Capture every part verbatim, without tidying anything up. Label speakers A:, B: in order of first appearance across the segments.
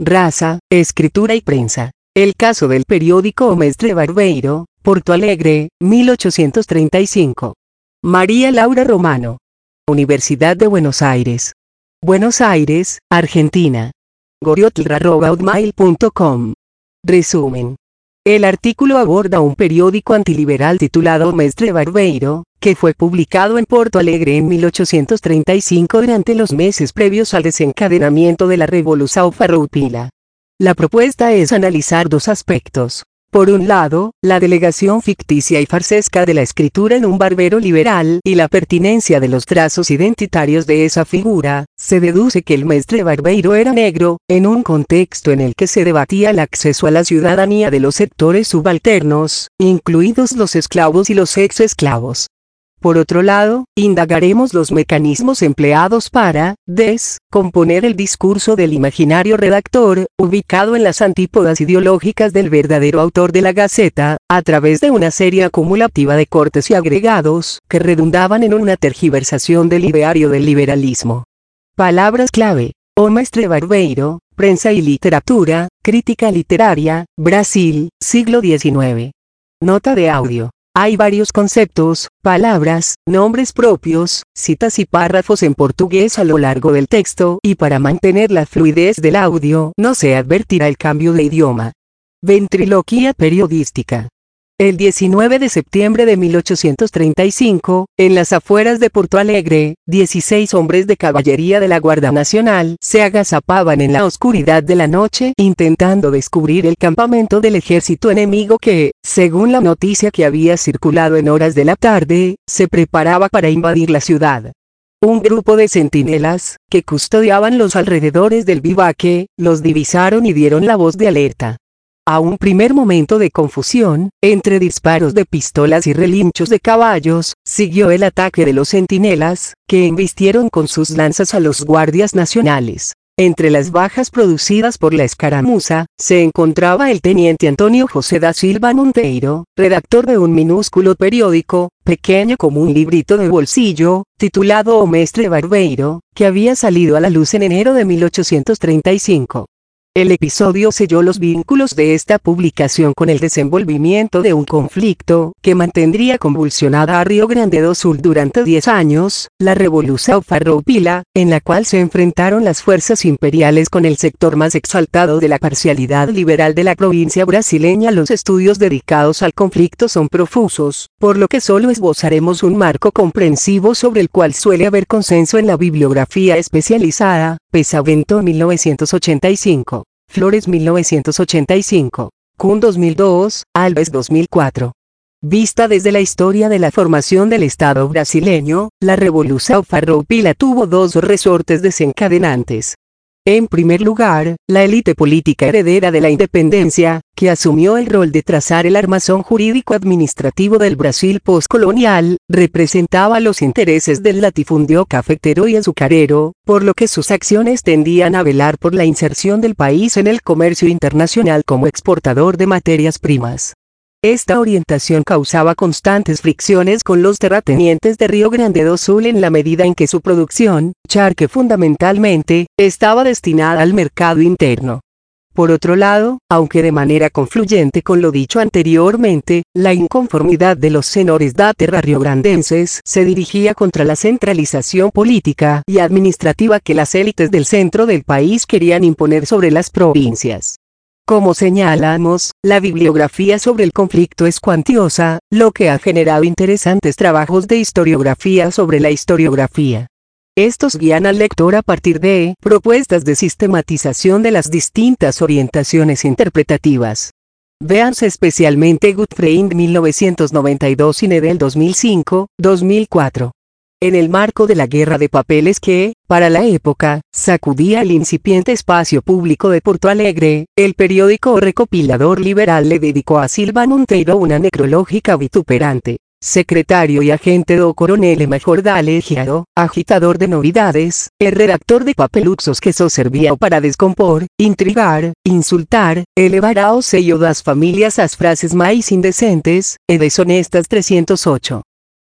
A: raza, escritura y prensa. El caso del periódico O Mestre Barbeiro, Porto Alegre, mil ochocientos treinta y cinco. María Laura Romano. Universidad de Buenos Aires. Buenos Aires, Argentina. goriotl arroba hotmail punto com. Resumen. El artículo aborda un periódico antiliberal titulado O Mestre Barbeiro, que fue publicado en Porto Alegre en mil ochocientos treinta y cinco durante los meses previos al desencadenamiento de la Revolução Farroupilha. La propuesta es analizar dos aspectos. Por un lado, la delegación ficticia y farsesca de la escritura en un barbero liberal y la pertinencia de los trazos identitarios de esa figura. Se deduce que el Mestre Barbeiro era negro, en un contexto en el que se debatía el acceso a la ciudadanía de los sectores subalternos, incluidos los esclavos y los ex-esclavos. Por otro lado, indagaremos los mecanismos empleados para descomponer el discurso del imaginario redactor, ubicado en las antípodas ideológicas del verdadero autor de la Gaceta, a través de una serie acumulativa de cortes y agregados que redundaban en una tergiversación del ideario del liberalismo. Palabras clave: O Mestre Barbeiro, prensa y literatura, crítica literaria, Brasil, siglo diecinueve. Nota de audio. Hay varios conceptos, palabras, nombres propios, citas y párrafos en portugués a lo largo del texto, y para mantener la fluidez del audio no se advertirá el cambio de idioma. Ventriloquía periodística. El diecinueve de septiembre de mil ochocientos treinta y cinco, en las afueras de Porto Alegre, dieciséis hombres de caballería de la Guardia Nacional se agazapaban en la oscuridad de la noche intentando descubrir el campamento del ejército enemigo que, según la noticia que había circulado en horas de la tarde, se preparaba para invadir la ciudad. Un grupo de centinelas, que custodiaban los alrededores del bivaque, los divisaron y dieron la voz de alerta. A un primer momento de confusión, entre disparos de pistolas y relinchos de caballos, siguió el ataque de los centinelas, que embistieron con sus lanzas a los guardias nacionales. Entre las bajas producidas por la escaramuza, se encontraba el teniente Antonio José da Silva Monteiro, redactor de un minúsculo periódico, pequeño como un librito de bolsillo, titulado O Mestre Barbeiro, que había salido a la luz en enero de mil ochocientos treinta y cinco. El episodio selló los vínculos de esta publicación con el desenvolvimiento de un conflicto que mantendría convulsionada a Río Grande do Sul durante diez años, la Revolução Farroupilha, en la cual se enfrentaron las fuerzas imperiales con el sector más exaltado de la parcialidad liberal de la provincia brasileña. Los estudios dedicados al conflicto son profusos, por lo que solo esbozaremos un marco comprensivo sobre el cual suele haber consenso en la bibliografía especializada. Pesavento mil novecientos ochenta y cinco. Flores mil novecientos ochenta y cinco, Kuhn dos mil dos, Alves dos mil cuatro. Vista desde la historia de la formación del Estado brasileño, la Revolução Farroupilha tuvo dos resortes desencadenantes. En primer lugar, la élite política heredera de la independencia, que asumió el rol de trazar el armazón jurídico-administrativo del Brasil postcolonial, representaba los intereses del latifundio cafetero y azucarero, por lo que sus acciones tendían a velar por la inserción del país en el comercio internacional como exportador de materias primas. Esta orientación causaba constantes fricciones con los terratenientes de Río Grande do Sul en la medida en que su producción, charque fundamentalmente, estaba destinada al mercado interno. Por otro lado, aunque de manera confluyente con lo dicho anteriormente, la inconformidad de los senhores da terra riograndenses se dirigía contra la centralización política y administrativa que las élites del centro del país querían imponer sobre las provincias. Como señalamos, la bibliografía sobre el conflicto es cuantiosa, lo que ha generado interesantes trabajos de historiografía sobre la historiografía. Estos guían al lector a partir de propuestas de sistematización de las distintas orientaciones interpretativas. Véanse especialmente Gutfreund mil novecientos noventa y dos y Nedel dos mil cinco, dos mil cuatro. En el marco de la guerra de papeles que, para la época, sacudía el incipiente espacio público de Porto Alegre, el periódico recopilador liberal le dedicó a Silva Monteiro una necrológica vituperante. Secretario y agente do coronel Majordalegiado, agitador de novidades, el redactor de papeluxos que só servía para descompor, intrigar, insultar, elevar ao sello das familias as frases máis indecentes e desonestas trescientos ocho.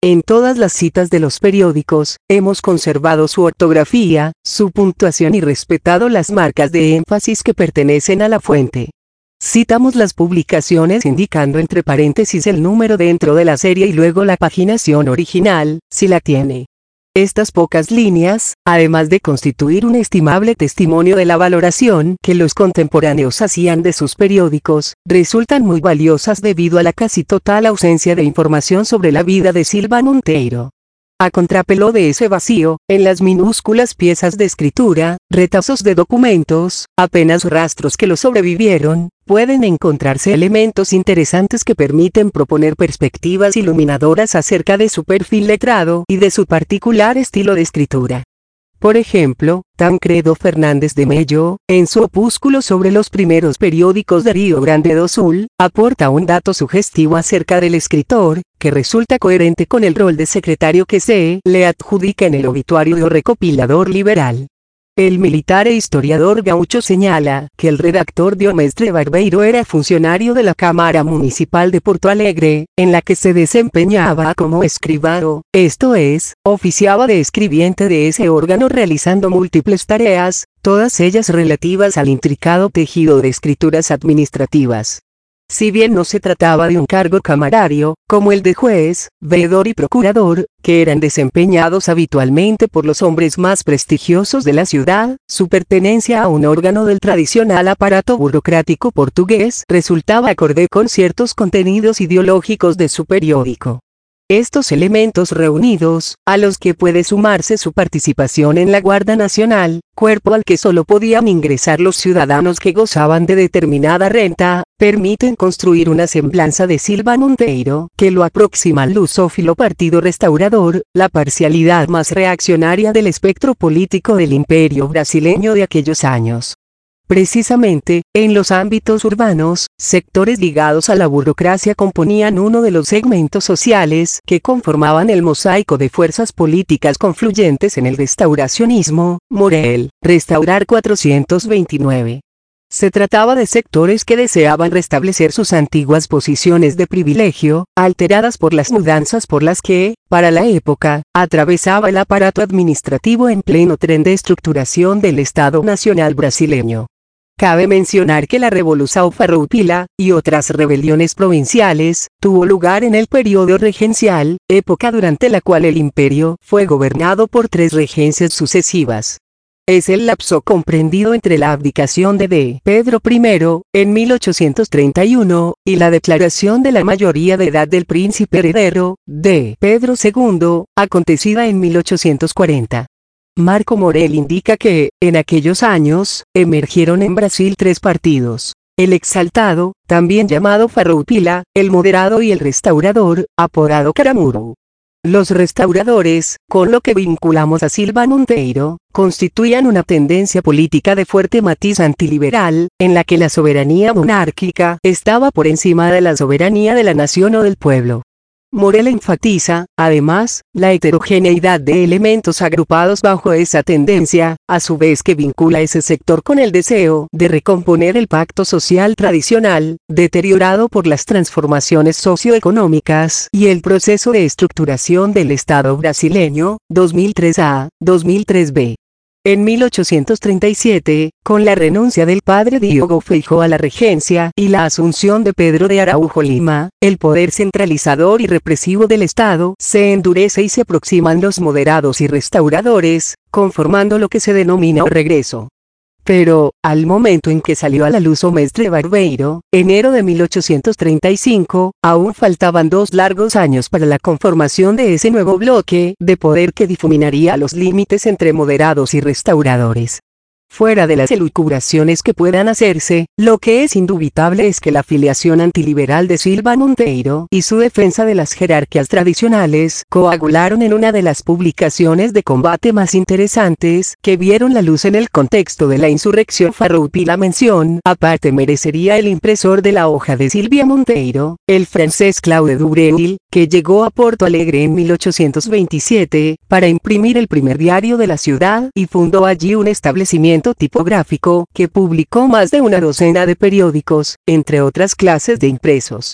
A: En todas las citas de los periódicos, hemos conservado su ortografía, su puntuación y respetado las marcas de énfasis que pertenecen a la fuente. Citamos las publicaciones indicando entre paréntesis el número dentro de la serie y luego la paginación original, si la tiene. Estas pocas líneas, además de constituir un estimable testimonio de la valoración que los contemporáneos hacían de sus periódicos, resultan muy valiosas debido a la casi total ausencia de información sobre la vida de Silva Monteiro. A contrapelo de ese vacío, en las minúsculas piezas de escritura, retazos de documentos, apenas rastros que lo sobrevivieron, pueden encontrarse elementos interesantes que permiten proponer perspectivas iluminadoras acerca de su perfil letrado y de su particular estilo de escritura. Por ejemplo, Tancredo Fernández de Mello, en su opúsculo sobre los primeros periódicos de Río Grande do Sul, aporta un dato sugestivo acerca del escritor, que resulta coherente con el rol de secretario que se le adjudica en el obituario recopilador liberal. El militar e historiador gaucho señala que el redactor Diomestre Barbeiro era funcionario de la Cámara Municipal de Porto Alegre, en la que se desempeñaba como escribano, esto es, oficiaba de escribiente de ese órgano realizando múltiples tareas, todas ellas relativas al intricado tejido de escrituras administrativas. Si bien no se trataba de un cargo camarario, como el de juez, veedor y procurador, que eran desempeñados habitualmente por los hombres más prestigiosos de la ciudad, su pertenencia a un órgano del tradicional aparato burocrático portugués resultaba acorde con ciertos contenidos ideológicos de su periódico. Estos elementos reunidos, a los que puede sumarse su participación en la Guardia Nacional, cuerpo al que solo podían ingresar los ciudadanos que gozaban de determinada renta, permiten construir una semblanza de Silva Monteiro, que lo aproxima al lusófilo Partido Restaurador, la parcialidad más reaccionaria del espectro político del imperio brasileño de aquellos años. Precisamente, en los ámbitos urbanos, sectores ligados a la burocracia componían uno de los segmentos sociales que conformaban el mosaico de fuerzas políticas confluyentes en el restauracionismo, Morel, Restaurar cuatrocientos veintinueve. Se trataba de sectores que deseaban restablecer sus antiguas posiciones de privilegio, alteradas por las mudanzas por las que, para la época, atravesaba el aparato administrativo en pleno tren de estructuración del Estado Nacional brasileño. Cabe mencionar que la Revolución Farroupilha, y otras rebeliones provinciales, tuvo lugar en el periodo regencial, época durante la cual el imperio fue gobernado por tres regencias sucesivas. Es el lapso comprendido entre la abdicación de D. Pedro primero, en mil ochocientos treinta y uno, y la declaración de la mayoría de edad del príncipe heredero, D. Pedro segundo, acontecida en mil ochocientos cuarenta. Marco Morel indica que, en aquellos años, emergieron en Brasil tres partidos: el exaltado, también llamado Farroupilha, el moderado y el restaurador, apodado Caramuru. Los restauradores, con lo que vinculamos a Silva Monteiro, constituían una tendencia política de fuerte matiz antiliberal, en la que la soberanía monárquica estaba por encima de la soberanía de la nación o del pueblo. Morel enfatiza, además, la heterogeneidad de elementos agrupados bajo esa tendencia, a su vez que vincula ese sector con el deseo de recomponer el pacto social tradicional, deteriorado por las transformaciones socioeconómicas y el proceso de estructuración del Estado brasileño, dos mil tres a dos mil tres b. En mil ochocientos treinta y siete, con la renuncia del padre Diogo Feijó a la regencia y la asunción de Pedro de Araújo Lima, el poder centralizador y represivo del Estado se endurece y se aproximan los moderados y restauradores, conformando lo que se denomina o regreso. Pero, al momento en que salió a la luz O Mestre Barbeiro, enero de mil ochocientos treinta y cinco, aún faltaban dos largos años para la conformación de ese nuevo bloque de poder que difuminaría los límites entre moderados y restauradores. Fuera de las elucubraciones que puedan hacerse, lo que es indubitable es que la afiliación antiliberal de Silva Monteiro y su defensa de las jerarquías tradicionales coagularon en una de las publicaciones de combate más interesantes que vieron la luz en el contexto de la insurrección Farroupilha. Mención aparte merecería el impresor de la hoja de Silvia Monteiro, el francés Claude Dubreuil, que llegó a Porto Alegre en mil ochocientos veintisiete, para imprimir el primer diario de la ciudad y fundó allí un establecimiento tipográfico que publicó más de una docena de periódicos, entre otras clases de impresos.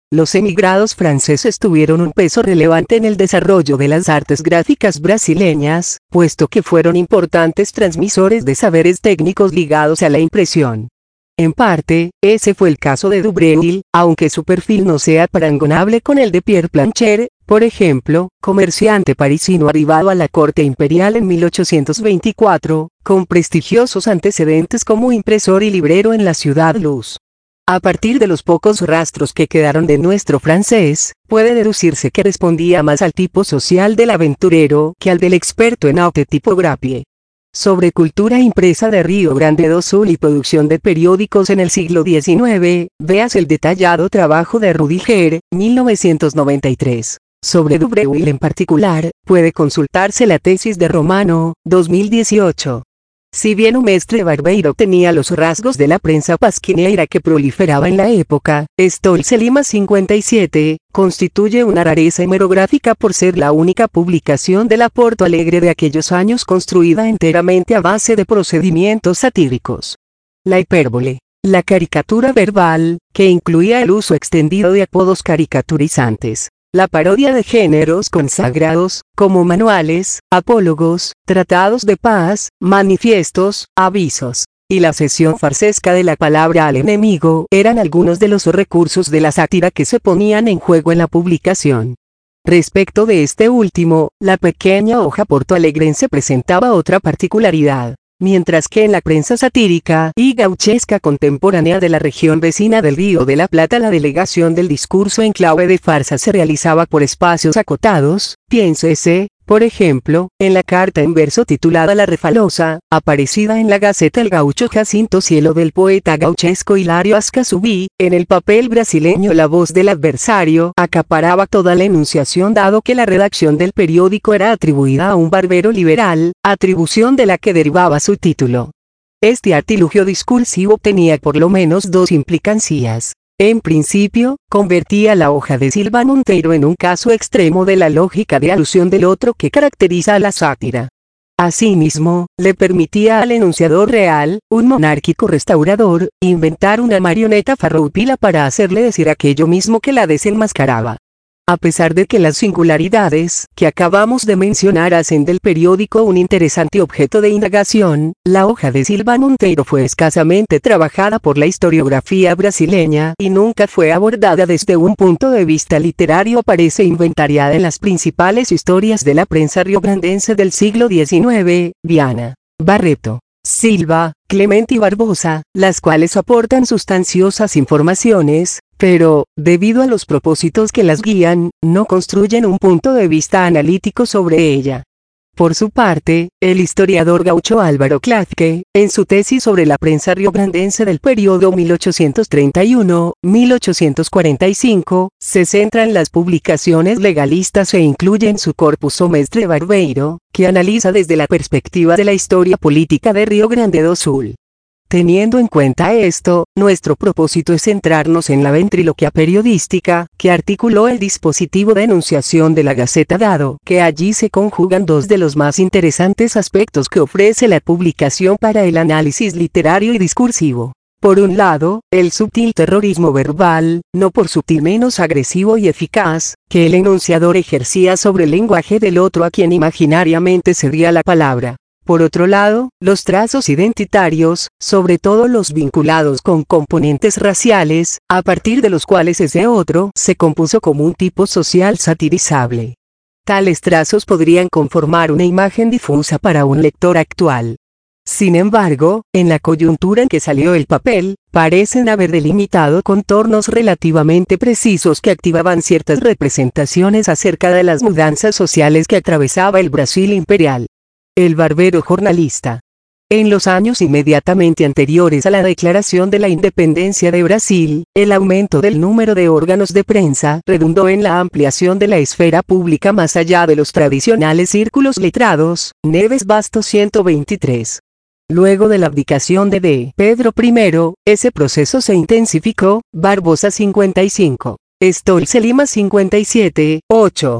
A: Los emigrados franceses tuvieron un peso relevante en el desarrollo de las artes gráficas brasileñas, puesto que fueron importantes transmisores de saberes técnicos ligados a la impresión. En parte, ese fue el caso de Du Breuil, aunque su perfil no sea parangonable con el de Pierre Plancher, por ejemplo, comerciante parisino arribado a la corte imperial en mil ochocientos veinticuatro, con prestigiosos antecedentes como impresor y librero en la ciudad Luz. A partir de los pocos rastros que quedaron de nuestro francés, puede deducirse que respondía más al tipo social del aventurero que al del experto en haute typographie. Sobre cultura impresa de Río Grande do Sul y producción de periódicos en el siglo diecinueve, veas el detallado trabajo de Rudiger, mil novecientos noventa y tres. Sobre Du Breuil en particular, puede consultarse la tesis de Romano, dos mil dieciocho. Si bien o Mestre Barbeiro tenía los rasgos de la prensa pasquineira que proliferaba en la época, Stolze Lima cincuenta y siete, constituye una rareza hemerográfica por ser la única publicación de la Porto Alegre de aquellos años construida enteramente a base de procedimientos satíricos. La hipérbole, la caricatura verbal, que incluía el uso extendido de apodos caricaturizantes. La parodia de géneros consagrados, como manuales, apólogos, tratados de paz, manifiestos, avisos, y la cesión farsesca de la palabra al enemigo eran algunos de los recursos de la sátira que se ponían en juego en la publicación. Respecto de este último, la pequeña hoja portoalegrense presentaba otra particularidad. Mientras que en la prensa satírica y gauchesca contemporánea de la región vecina del Río de la Plata la delegación del discurso en clave de farsa se realizaba por espacios acotados, piénsese, por ejemplo, en la carta en verso titulada La Refalosa, aparecida en la Gaceta El Gaucho Jacinto Cielo del poeta gauchesco Hilario Ascasubí, en el papel brasileño La Voz del Adversario acaparaba toda la enunciación dado que la redacción del periódico era atribuida a un barbero liberal, atribución de la que derivaba su título. Este artilugio discursivo tenía por lo menos dos implicancias. En principio, convertía la hoja de Silva Monteiro en un caso extremo de la lógica de alusión del otro que caracteriza a la sátira. Asimismo, le permitía al enunciador real, un monárquico restaurador, inventar una marioneta farroupila para hacerle decir aquello mismo que la desenmascaraba. A pesar de que las singularidades que acabamos de mencionar hacen del periódico un interesante objeto de indagación, la hoja de Silva Monteiro fue escasamente trabajada por la historiografía brasileña y nunca fue abordada desde un punto de vista literario. Aparece inventariada en las principales historias de la prensa riograndense del siglo diecinueve, Viana, Barreto, Silva, Clemente y Barbosa, las cuales aportan sustanciosas informaciones, pero, debido a los propósitos que las guían, no construyen un punto de vista analítico sobre ella. Por su parte, el historiador gaucho Álvaro Klafke, en su tesis sobre la prensa riograndense del periodo mil ochocientos treinta y uno a mil ochocientos cuarenta y cinco, se centra en las publicaciones legalistas e incluye en su corpus o Mestre Barbeiro, que analiza desde la perspectiva de la historia política de Río Grande do Sul. Teniendo en cuenta esto, nuestro propósito es centrarnos en la ventriloquia periodística, que articuló el dispositivo de enunciación de la Gaceta dado que allí se conjugan dos de los más interesantes aspectos que ofrece la publicación para el análisis literario y discursivo. Por un lado, el sutil terrorismo verbal, no por sutil menos agresivo y eficaz, que el enunciador ejercía sobre el lenguaje del otro a quien imaginariamente cedía la palabra. Por otro lado, los trazos identitarios, sobre todo los vinculados con componentes raciales, a partir de los cuales ese otro se compuso como un tipo social satirizable. Tales trazos podrían conformar una imagen difusa para un lector actual. Sin embargo, en la coyuntura en que salió el papel, parecen haber delimitado contornos relativamente precisos que activaban ciertas representaciones acerca de las mudanzas sociales que atravesaba el Brasil imperial. El barbero jornalista. En los años inmediatamente anteriores a la declaración de la independencia de Brasil, el aumento del número de órganos de prensa redundó en la ampliación de la esfera pública más allá de los tradicionales círculos letrados. Neves Bastos ciento veintitrés. Luego de la abdicación de D. Pedro primero, ese proceso se intensificó. Barbosa cincuenta y cinco. Stolze Lima cincuenta y siete, ocho.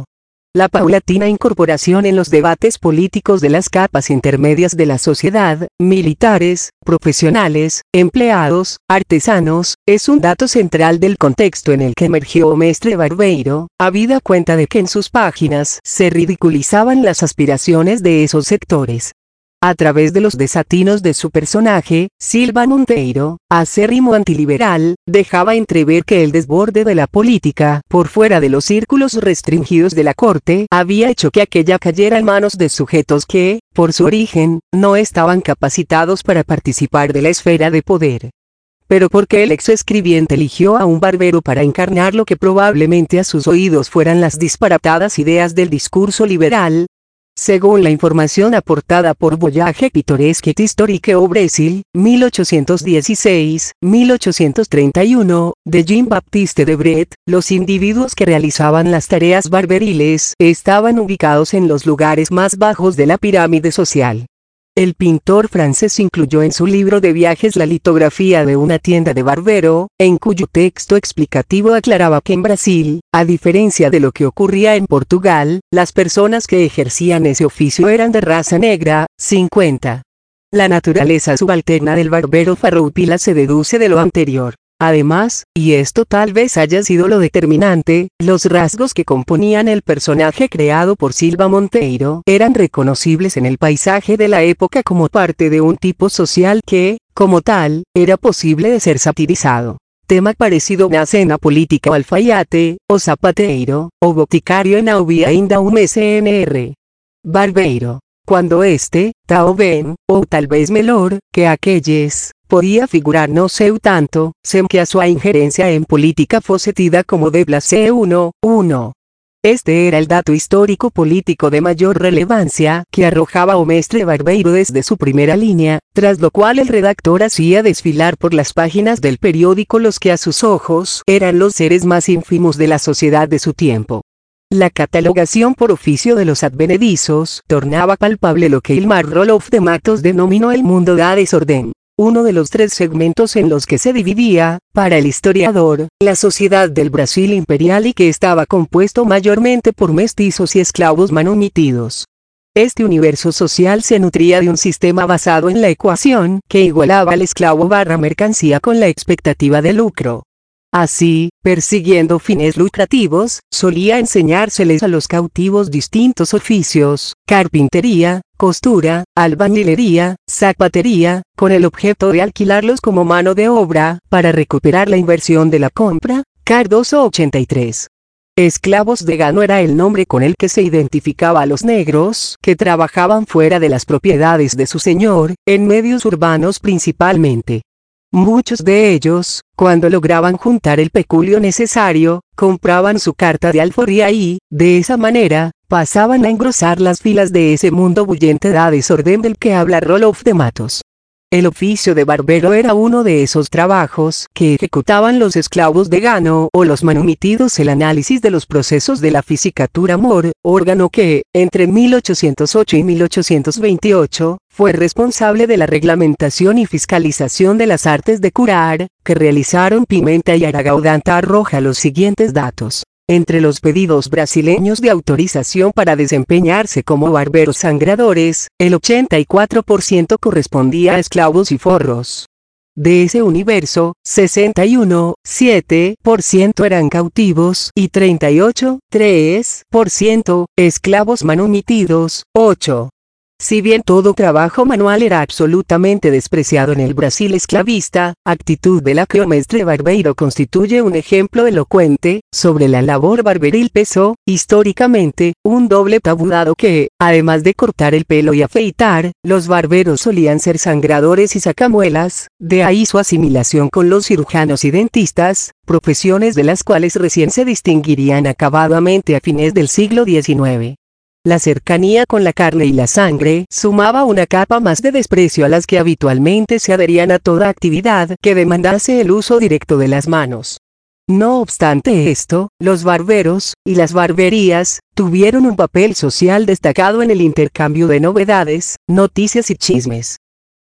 A: La paulatina incorporación en los debates políticos de las capas intermedias de la sociedad, militares, profesionales, empleados, artesanos, es un dato central del contexto en el que emergió Mestre Barbeiro, habida cuenta de que en sus páginas se ridiculizaban las aspiraciones de esos sectores. A través de los desatinos de su personaje, Silva Monteiro, acérrimo antiliberal, dejaba entrever que el desborde de la política, por fuera de los círculos restringidos de la corte, había hecho que aquella cayera en manos de sujetos que, por su origen, no estaban capacitados para participar de la esfera de poder. Pero ¿por qué el ex escribiente eligió a un barbero para encarnar lo que probablemente a sus oídos fueran las disparatadas ideas del discurso liberal? Según la información aportada por Voyage Pittoresque et Historique au Brésil, mil ochocientos dieciséis a mil ochocientos treinta y uno, de Jean-Baptiste Debret, los individuos que realizaban las tareas barberiles estaban ubicados en los lugares más bajos de la pirámide social. El pintor francés incluyó en su libro de viajes la litografía de una tienda de barbero, en cuyo texto explicativo aclaraba que en Brasil, a diferencia de lo que ocurría en Portugal, las personas que ejercían ese oficio eran de raza negra. cincuenta. La naturaleza subalterna del barbero farroupilha se deduce de lo anterior. Además, y esto tal vez haya sido lo determinante, los rasgos que componían el personaje creado por Silva Monteiro eran reconocibles en el paisaje de la época como parte de un tipo social que, como tal, era posible de ser satirizado. Tema parecido nace en la política o alfaiate, o zapateiro, o boticario en Aubi ainda um S N R. Barbeiro. Cuando este, tao ben, ou tal vez melhor, que aquelles, podía figurar no seu tanto, sem que a sua injerencia en política fosse tida como de place uno, uno. Este era el dato histórico político de mayor relevancia que arrojaba o Mestre Barbeiro desde su primera línea, tras lo cual el redactor hacía desfilar por las páginas del periódico los que a sus ojos eran los seres más ínfimos de la sociedad de su tiempo. La catalogación por oficio de los advenedizos tornaba palpable lo que Ilmar Roloff de Matos denominó el mundo da desorden, uno de los tres segmentos en los que se dividía, para el historiador, la sociedad del Brasil imperial y que estaba compuesto mayormente por mestizos y esclavos manumitidos. Este universo social se nutría de un sistema basado en la ecuación que igualaba al esclavo barra mercancía con la expectativa de lucro. Así, persiguiendo fines lucrativos, solía enseñárseles a los cautivos distintos oficios, carpintería, costura, albañilería, zapatería, con el objeto de alquilarlos como mano de obra, para recuperar la inversión de la compra. Cardoso ochenta y tres. Esclavos de gano era el nombre con el que se identificaba a los negros que trabajaban fuera de las propiedades de su señor, en medios urbanos principalmente. Muchos de ellos, cuando lograban juntar el peculio necesario, compraban su carta de alforría y, de esa manera, pasaban a engrosar las filas de ese mundo bullente da desorden del que habla Roloff de Matos. El oficio de barbero era uno de esos trabajos que ejecutaban los esclavos de gano o los manumitidos. El análisis de los procesos de la Fisicatura Mor, órgano que, entre mil ochocientos ocho y mil ochocientos veintiocho, fue responsable de la reglamentación y fiscalización de las artes de curar, que realizaron Pimenta y Aragaudanta, arroja los siguientes datos. Entre los pedidos brasileños de autorización para desempeñarse como barberos sangradores, el ochenta y cuatro por ciento correspondía a esclavos y forros. De ese universo, sesenta y uno coma siete por ciento eran cautivos y treinta y ocho coma tres por ciento esclavos manumitidos. ocho. Si bien todo trabajo manual era absolutamente despreciado en el Brasil esclavista, actitud de la que o Mestre Barbeiro constituye un ejemplo elocuente, sobre la labor barberil pesó, históricamente, un doble tabú dado que, además de cortar el pelo y afeitar, los barberos solían ser sangradores y sacamuelas, de ahí su asimilación con los cirujanos y dentistas, profesiones de las cuales recién se distinguirían acabadamente a fines del siglo diecinueve. La cercanía con la carne y la sangre sumaba una capa más de desprecio a las que habitualmente se adherían a toda actividad que demandase el uso directo de las manos. No obstante esto, los barberos, y las barberías, tuvieron un papel social destacado en el intercambio de novedades, noticias y chismes.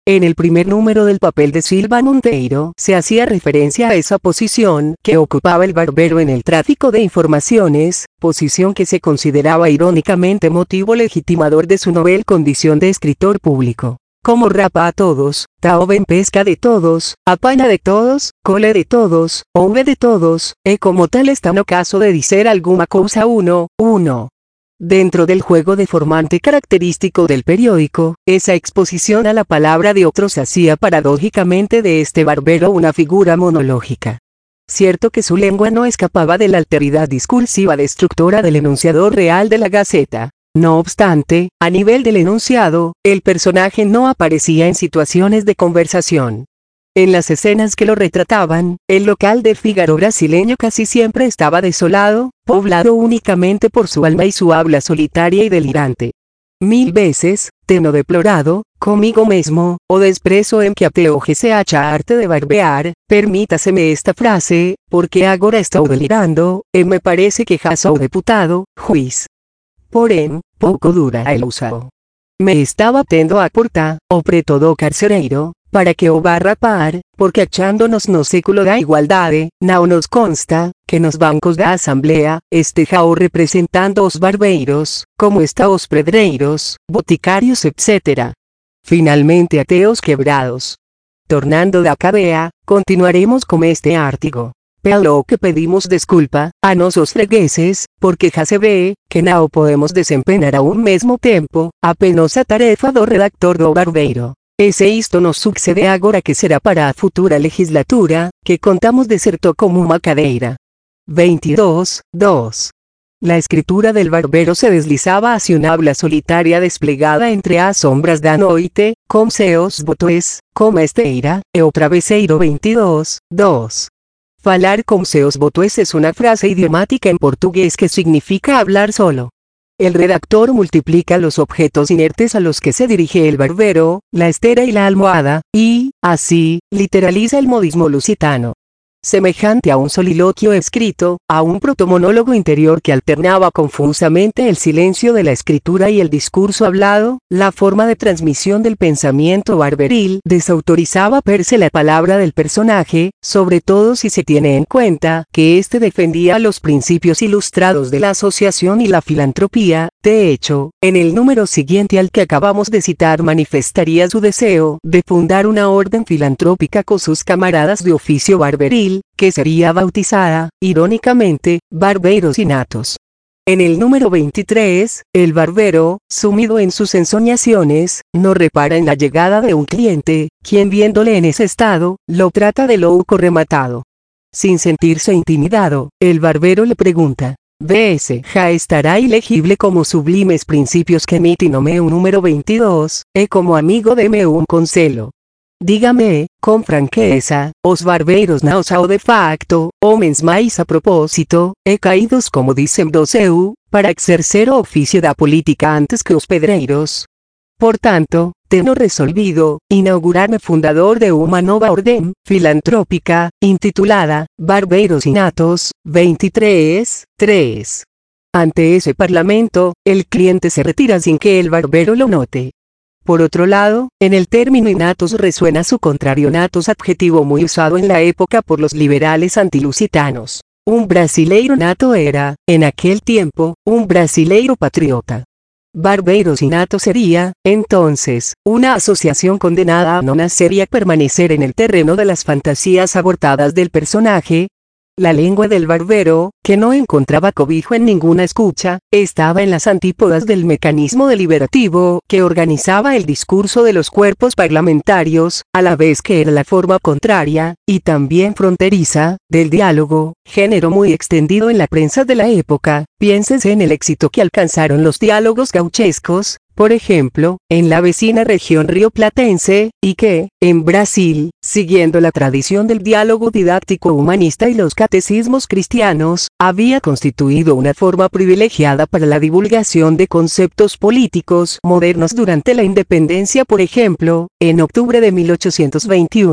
A: En el primer número del papel de Silva Monteiro se hacía referencia a esa posición que ocupaba el barbero en el tráfico de informaciones, posición que se consideraba irónicamente motivo legitimador de su novel condición de escritor público. Como rapa a todos, taoben pesca de todos, apaña de todos, cole de todos, ouve de todos, e como tal está no caso de dicer alguna cousa uno, uno. Dentro del juego deformante característico del periódico, esa exposición a la palabra de otros hacía paradójicamente de este barbero una figura monológica. Cierto que su lengua no escapaba de la alteridad discursiva destructora del enunciador real de la Gaceta. No obstante, a nivel del enunciado, el personaje no aparecía en situaciones de conversación. En las escenas que lo retrataban, el local del Fígaro brasileño casi siempre estaba desolado, poblado únicamente por su alma y su habla solitaria y delirante. Mil veces, teno deplorado, comigo mesmo, o desprezo en que ateoje se hacha arte de barbear, permítaseme esta frase, porque agora estou delirando, e me parece que já sou deputado, juiz. Porém, pouco dura el usao. Me estaba tendo a portar, o preto do carcereiro, para que o vá rapar, porque achándonos no século da igualdade, não nos consta, que nos bancos da Asamblea, esteja o representando os barbeiros, como está os predreiros, boticarios etcétera. Finalmente ateos quebrados. Tornando da cadea, continuaremos con este artigo. Pelo que pedimos desculpa, a nosos fregueses, porque já se ve, que não podemos desempeñar a un mesmo tempo, a penosa tarefa do redactor do barbeiro. Ese isto nos sucede agora que será para a futura legislatura, que contamos de certo como uma cadeira. veintidós, dos. La escritura del barbero se deslizaba hacia una habla solitaria desplegada entre as sombras da noite, com seus botões, como esteira, e o travesseiro. veintidós, dos. Falar con seus botões es una frase idiomática en portugués que significa hablar solo. El redactor multiplica los objetos inertes a los que se dirige el barbero, la estera y la almohada, y, así, literaliza el modismo lusitano. Semejante a un soliloquio escrito, a un protomonólogo interior que alternaba confusamente el silencio de la escritura y el discurso hablado, la forma de transmisión del pensamiento barberil desautorizaba per se la palabra del personaje, sobre todo si se tiene en cuenta que éste defendía los principios ilustrados de la asociación y la filantropía. De hecho, en el número siguiente al que acabamos de citar manifestaría su deseo de fundar una orden filantrópica con sus camaradas de oficio barberil, que sería bautizada, irónicamente, Barbeiros Innatos. En el número veintitrés, el barbero, sumido en sus ensoñaciones, no repara en la llegada de un cliente, quien viéndole en ese estado, lo trata de louco rematado. Sin sentirse intimidado, el barbero le pregunta: B S ja estará ilegible como sublimes principios que emite no meu número veintidós, e como amigo deme un conselho. Dígame, con franqueza, os barbeiros não são de facto, homens mais a propósito, e caídos como dicen do seu, para exercer o oficio da política antes que os pedreiros. Por tanto, tenho resolvido, inaugurarme fundador de uma nova orden, filantrópica, intitulada, Barbeiros Innatos, veintitrés, tres. Ante ese parlamento, el cliente se retira sin que el barbero lo note. Por otro lado, en el término innatos resuena su contrario natos, adjetivo muy usado en la época por los liberales antilusitanos. Un brasileiro nato era, en aquel tiempo, un brasileiro patriota. Barbeiros Innatos sería, entonces, una asociación condenada a no nacer y a permanecer en el terreno de las fantasías abortadas del personaje. La lengua del barbero, que no encontraba cobijo en ninguna escucha, estaba en las antípodas del mecanismo deliberativo que organizaba el discurso de los cuerpos parlamentarios, a la vez que era la forma contraria, y también fronteriza, del diálogo, género muy extendido en la prensa de la época. Piénsese en el éxito que alcanzaron los diálogos gauchescos, por ejemplo, en la vecina región rioplatense, y que, en Brasil, siguiendo la tradición del diálogo didáctico humanista y los catecismos cristianos, había constituido una forma privilegiada para la divulgación de conceptos políticos modernos durante la independencia. Por ejemplo, en octubre de mil ochocientos veintiuno,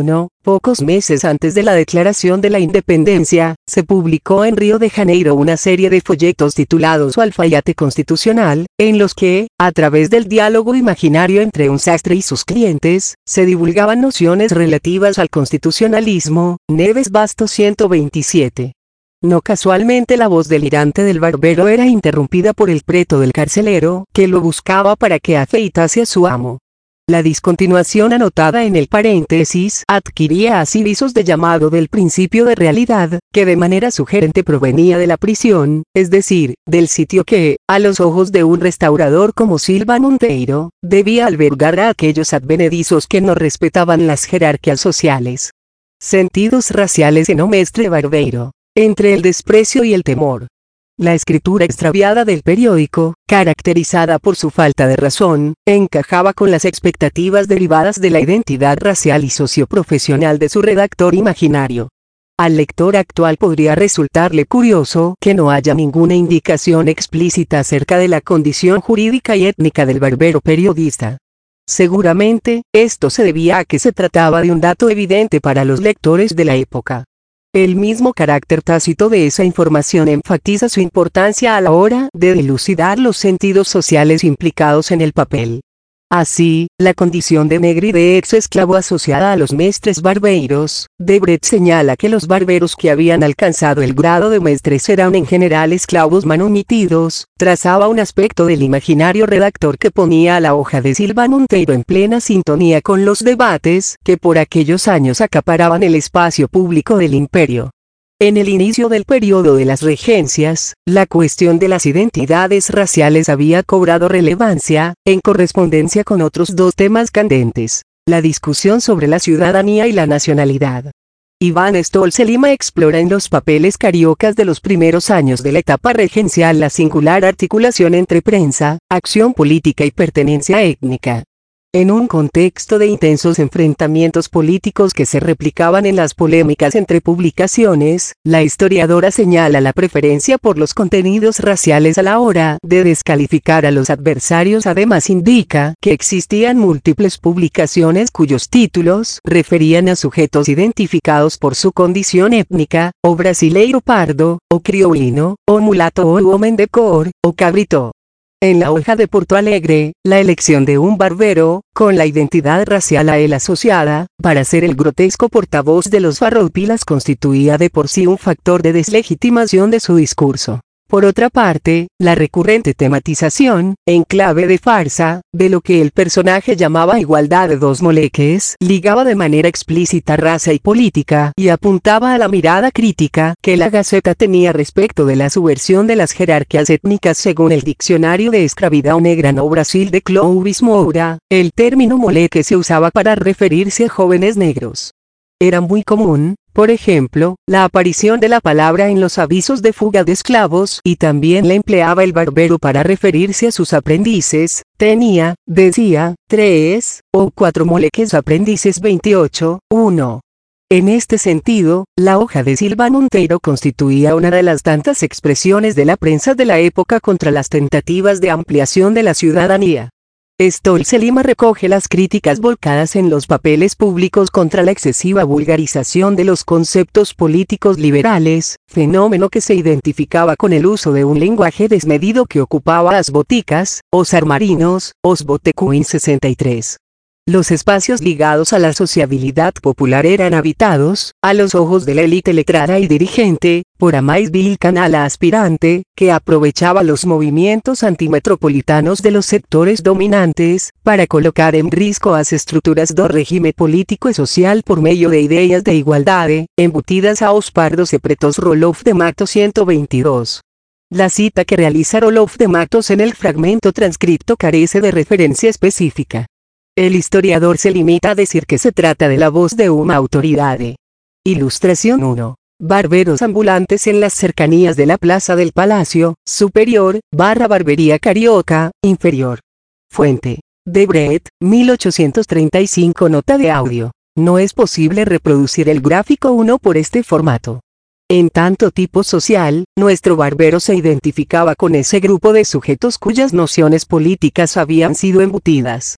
A: Pocos meses antes de la declaración de la independencia, se publicó en Río de Janeiro una serie de folletos titulados O Alfaiate Constitucional, en los que, a través del diálogo imaginario entre un sastre y sus clientes, se divulgaban nociones relativas al constitucionalismo. Neves Bastos ciento veintisiete. No casualmente la voz delirante del barbero era interrumpida por el preto del carcelero, que lo buscaba para que afeitase a su amo. La discontinuación anotada en el paréntesis adquiría así visos de llamado del principio de realidad, que de manera sugerente provenía de la prisión, es decir, del sitio que, a los ojos de un restaurador como Silva Monteiro, debía albergar a aquellos advenedizos que no respetaban las jerarquías sociales. Sentidos raciales en O Mestre Barbeiro. Entre el desprecio y el temor. La escritura extraviada del periódico, caracterizada por su falta de razón, encajaba con las expectativas derivadas de la identidad racial y socioprofesional de su redactor imaginario. Al lector actual podría resultarle curioso que no haya ninguna indicación explícita acerca de la condición jurídica y étnica del barbero periodista. Seguramente, esto se debía a que se trataba de un dato evidente para los lectores de la época. El mismo carácter tácito de esa información enfatiza su importancia a la hora de dilucidar los sentidos sociales implicados en el papel. Así, la condición de negro y de ex-esclavo asociada a los mestres barbeiros, Debret señala que los barberos que habían alcanzado el grado de mestres eran en general esclavos manumitidos, trazaba un aspecto del imaginario redactor que ponía a la hoja de Silva Monteiro en plena sintonía con los debates que por aquellos años acaparaban el espacio público del imperio. En el inicio del periodo de las regencias, la cuestión de las identidades raciales había cobrado relevancia, en correspondencia con otros dos temas candentes, la discusión sobre la ciudadanía y la nacionalidad. Iván Stolze Lima explora en los papeles cariocas de los primeros años de la etapa regencial la singular articulación entre prensa, acción política y pertenencia étnica. En un contexto de intensos enfrentamientos políticos que se replicaban en las polémicas entre publicaciones, la historiadora señala la preferencia por los contenidos raciales a la hora de descalificar a los adversarios. Además indica que existían múltiples publicaciones cuyos títulos referían a sujetos identificados por su condición étnica, o brasileiro pardo, o criolino, o mulato o homem de cor, o cabrito. En la hoja de Porto Alegre, la elección de un barbero, con la identidad racial a él asociada, para ser el grotesco portavoz de los farroupilas constituía de por sí un factor de deslegitimación de su discurso. Por otra parte, la recurrente tematización, en clave de farsa, de lo que el personaje llamaba igualdad de dos moleques, ligaba de manera explícita raza y política, y apuntaba a la mirada crítica que la Gaceta tenía respecto de la subversión de las jerarquías étnicas según el Diccionario de Escravidão Negra no Brasil de Clovis Moura. El término moleque se usaba para referirse a jóvenes negros. Era muy común, por ejemplo, la aparición de la palabra en los avisos de fuga de esclavos, y también la empleaba el barbero para referirse a sus aprendices. Tenía, decía, tres o cuatro moleques aprendices veintiocho, uno. En este sentido, la hoja de Silva Monteiro constituía una de las tantas expresiones de la prensa de la época contra las tentativas de ampliación de la ciudadanía. Stolze Lima recoge las críticas volcadas en los papeles públicos contra la excesiva vulgarización de los conceptos políticos liberales, fenómeno que se identificaba con el uso de un lenguaje desmedido que ocupaba as boticas, os armarinos, os botecuins sesenta y tres. Los espacios ligados a la sociabilidad popular eran habitados, a los ojos de la élite letrada y dirigente, por a mais vil canala aspirante, que aprovechaba los movimientos antimetropolitanos de los sectores dominantes, para colocar en riesgo as estruturas do regime político y social por medio de ideas de igualdade, embutidas a os pardos e pretos. Rolof de Matos ciento veintidós. La cita que realiza Rolof de Matos en el fragmento transcripto carece de referencia específica. El historiador se limita a decir que se trata de la voz de una autoridad. Ilustración uno. Barberos ambulantes en las cercanías de la Plaza del Palacio, superior, barra barbería carioca, inferior. Fuente. Debret, mil ochocientos treinta y cinco. Nota de audio. No es posible reproducir el gráfico uno por este formato. En tanto tipo social, nuestro barbero se identificaba con ese grupo de sujetos cuyas nociones políticas habían sido embutidas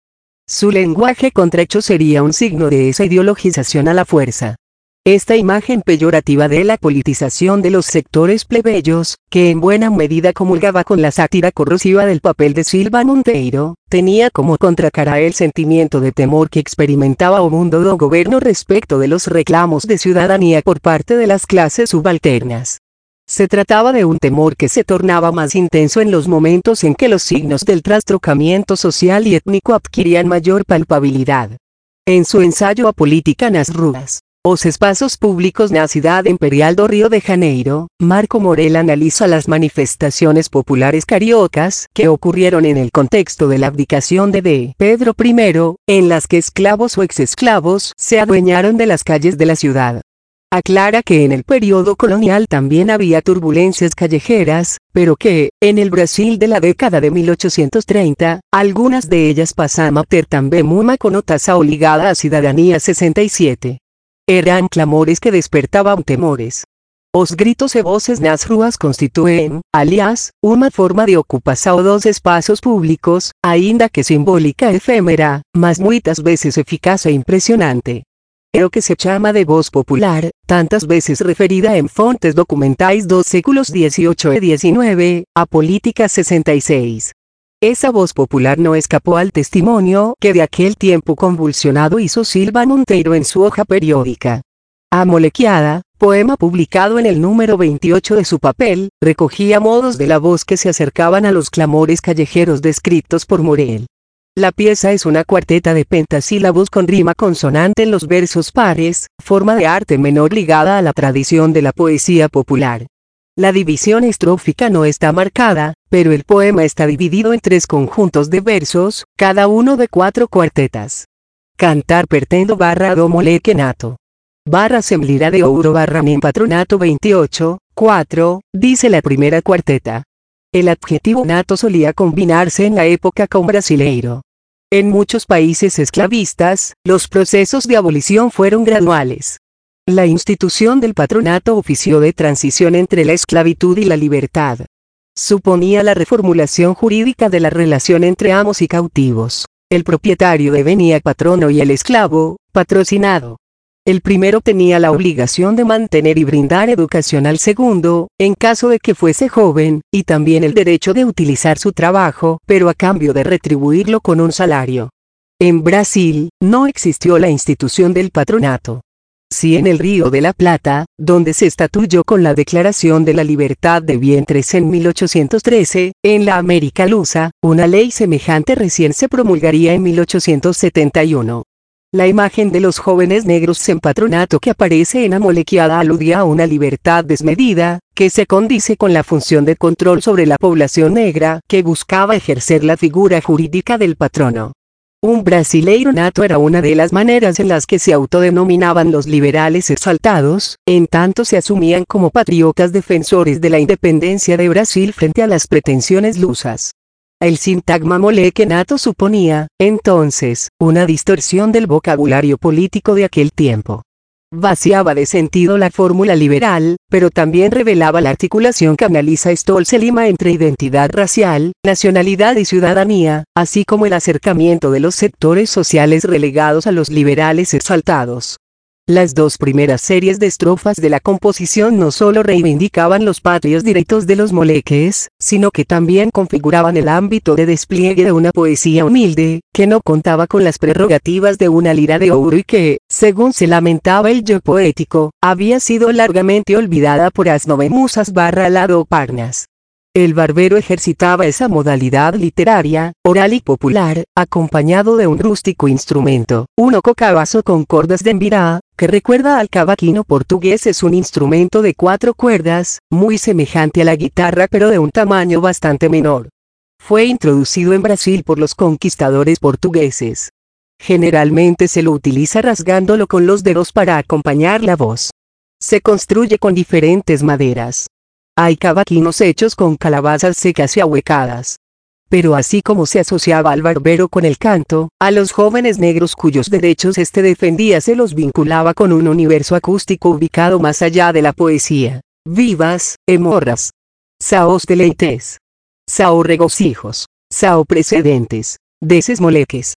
A: Su lenguaje contrahecho sería un signo de esa ideologización a la fuerza. Esta imagen peyorativa de la politización de los sectores plebeyos, que en buena medida comulgaba con la sátira corrosiva del papel de Silva Monteiro, tenía como contracara el sentimiento de temor que experimentaba o mundo do gobierno respecto de los reclamos de ciudadanía por parte de las clases subalternas. Se trataba de un temor que se tornaba más intenso en los momentos en que los signos del trastrocamiento social y étnico adquirían mayor palpabilidad. En su ensayo A Política nas Ruas, Os Espaços Públicos na Cidade Imperial do Río de Janeiro, Marco Morel analiza las manifestaciones populares cariocas que ocurrieron en el contexto de la abdicación de D. Pedro primero, en las que esclavos o exesclavos se adueñaron de las calles de la ciudad. Aclara que en el periodo colonial también había turbulencias callejeras, pero que, en el Brasil de la década de mil ochocientos treinta, algunas de ellas pasaban a ter también una connotación ligada a Ciudadanía sesenta y siete. Eran clamores que despertaban temores. Os gritos e voces nas ruas constituen, aliás, una forma de ocupación dos espacios públicos, ainda que simbólica e efémera, mas muitas veces eficaz e impresionante. É o que se chama de voz popular, tantas veces referida en fontes documentais dos séculos dieciocho e diecinueve, a Política sesenta y seis. Esa voz popular no escapó al testimonio que de aquel tiempo convulsionado hizo Silva Monteiro en su hoja periódica. A Molequiada, poema publicado en el número veintiocho de su papel, recogía modos de la voz que se acercaban a los clamores callejeros descritos por Morel. La pieza es una cuarteta de pentasílabos con rima consonante en los versos pares, forma de arte menor ligada a la tradición de la poesía popular. La división estrófica no está marcada, pero el poema está dividido en tres conjuntos de versos, cada uno de cuatro cuartetas. Cantar pertendo barra do moleque nato. Barra semblirá de ouro barra nin patronato veintiocho, cuatro, dice la primera cuarteta. El adjetivo nato solía combinarse en la época con brasileiro. En muchos países esclavistas, los procesos de abolición fueron graduales. La institución del patronato ofició de transición entre la esclavitud y la libertad. Suponía la reformulación jurídica de la relación entre amos y cautivos. El propietario devenía patrono y el esclavo, patrocinado. El primero tenía la obligación de mantener y brindar educación al segundo, en caso de que fuese joven, y también el derecho de utilizar su trabajo, pero a cambio de retribuirlo con un salario. En Brasil, no existió la institución del patronato. Sí en el Río de la Plata, donde se estatuyó con la Declaración de la Libertad de Vientres en mil ochocientos trece, en la América Lusa, una ley semejante recién se promulgaría en mil ochocientos setenta y uno. La imagen de los jóvenes negros en patronato que aparece en Amolequiada aludía a una libertad desmedida, que se condice con la función de control sobre la población negra que buscaba ejercer la figura jurídica del patrono. Un brasileiro nato era una de las maneras en las que se autodenominaban los liberales exaltados, en tanto se asumían como patriotas defensores de la independencia de Brasil frente a las pretensiones lusas. El sintagma moleque nato suponía, entonces, una distorsión del vocabulario político de aquel tiempo. Vaciaba de sentido la fórmula liberal, pero también revelaba la articulación que analiza Stolze Lima entre identidad racial, nacionalidad y ciudadanía, así como el acercamiento de los sectores sociales relegados a los liberales exaltados. Las dos primeras series de estrofas de la composición no solo reivindicaban los patrios derechos de los moleques, sino que también configuraban el ámbito de despliegue de una poesía humilde, que no contaba con las prerrogativas de una lira de ouro y que, según se lamentaba el yo poético, había sido largamente olvidada por as nove musas barra lado Parnas. El barbero ejercitaba esa modalidad literaria, oral y popular, acompañado de un rústico instrumento, un oco-cavazo con cordas de embirá, que recuerda al cavaquinho portugués. Es un instrumento de cuatro cuerdas, muy semejante a la guitarra pero de un tamaño bastante menor. Fue introducido en Brasil por los conquistadores portugueses. Generalmente se lo utiliza rasgándolo con los dedos para acompañar la voz. Se construye con diferentes maderas. Hay cavaquinos hechos con calabazas secas y ahuecadas. Pero así como se asociaba al barbero con el canto, a los jóvenes negros cuyos derechos este defendía se los vinculaba con un universo acústico ubicado más allá de la poesía. Vivas, hemorras. Saos deleites. Sao regocijos. Sao precedentes. Deses moleques.